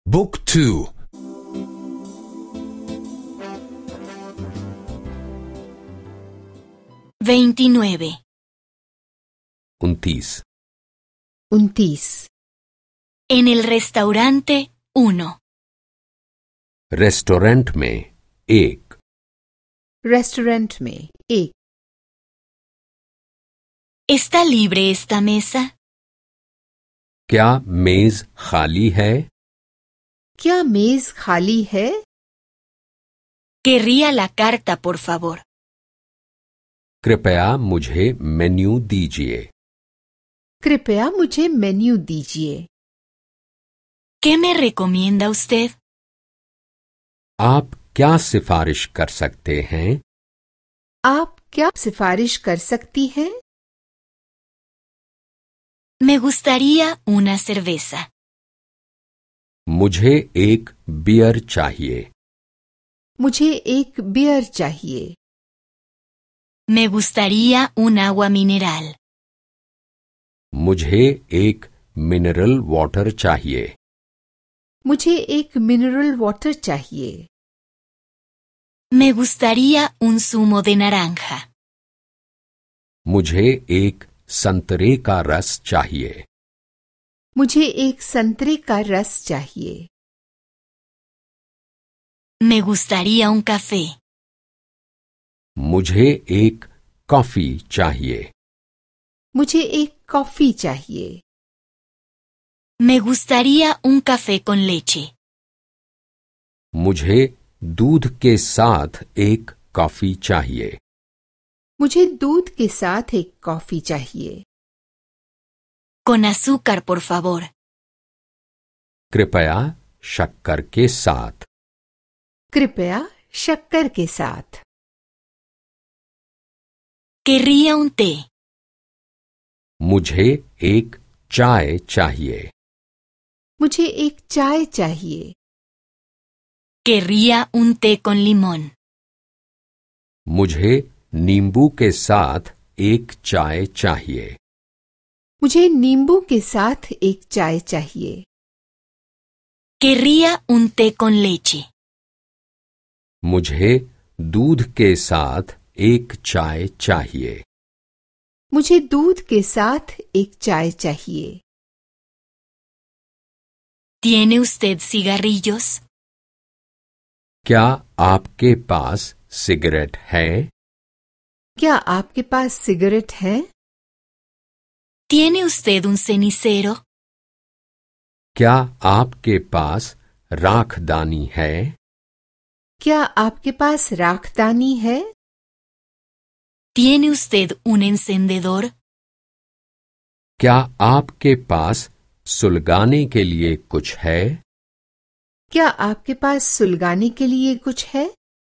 Book 2. 29. 29. 29. En el restaurante 1. Restaurant में एक. Restaurant में एक. ¿Está libre esta mesa? क्या मेज खाली है? क्या मेज खाली है? Querría la carta, por favor. कृपया मुझे मेन्यू दीजिए. कृपया मुझे मेन्यू दीजिए. ¿Qué me recomienda usted? आप क्या सिफारिश कर सकते हैं? आप क्या सिफारिश कर सकती हैं? Me gustaría una cerveza. मुझे एक बियर चाहिए. मुझे एक बियर चाहिए. Me gustaría un agua mineral. मुझे एक मिनरल वाटर चाहिए. मुझे एक मिनरल वाटर चाहिए. Me gustaría un zumo de naranja. मुझे एक संतरे का रस चाहिए. मुझे एक संतरे का रस चाहिए. Me gustaría un café. मुझे एक कॉफी चाहिए. मुझे एक कॉफी चाहिए. Me gustaría un café con leche. मुझे दूध के साथ एक कॉफी चाहिए. मुझे दूध के साथ एक कॉफी चाहिए. Con azúcar, por favor. कृपया शक्कर के साथ. कृपया शक्कर के साथ. Querría un té. मुझे एक चाय चाहिए. मुझे एक चाय चाहिए. Querría un té con limón. मुझे नींबू के साथ एक चाय चाहिए. मुझे नींबू के साथ एक चाय चाहिए. Querría un té con leche. मुझे दूध के साथ एक चाय चाहिए. मुझे दूध के साथ एक चाय चाहिए. ¿Tiene usted cigarrillos? क्या आपके पास सिगरेट है? क्या आपके पास सिगरेट है? ¿Tiene usted un cenicero? क्या आपके पास राखदानी है? क्या आपके पास राखदानी है? ¿Tiene usted un encendedor? क्या आपके पास सुलगाने के लिए कुछ है? क्या आपके पास सुलगाने के लिए कुछ है?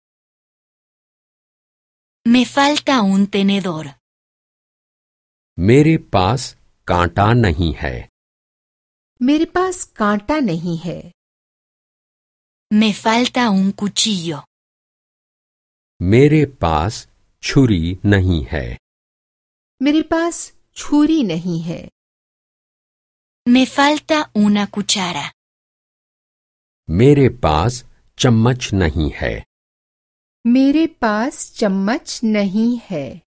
Me falta un tenedor. मेरे पास कांटा नहीं है. मेरे पास कांटा नहीं है. Me falta un cuchillo. मेरे पास छुरी नहीं है. मेरे पास छुरी नहीं है. Me falta una cuchara. मेरे पास चम्मच नहीं है. मेरे पास चम्मच नहीं है.